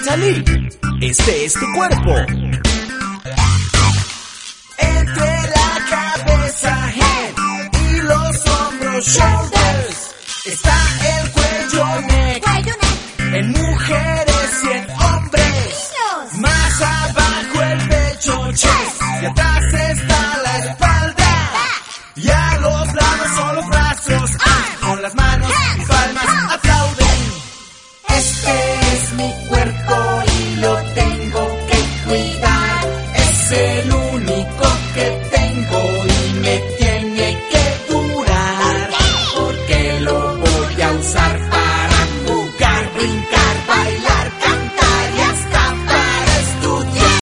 salí. Este es tu cuerpo. Entre la cabeza, head, y los hombros, shoulders, está el cuello, neck, en mujeres y en hombres. Más abajo el pecho, chest, y atrás está la espalda. Y a los lados son los brazos, con las manos y palmas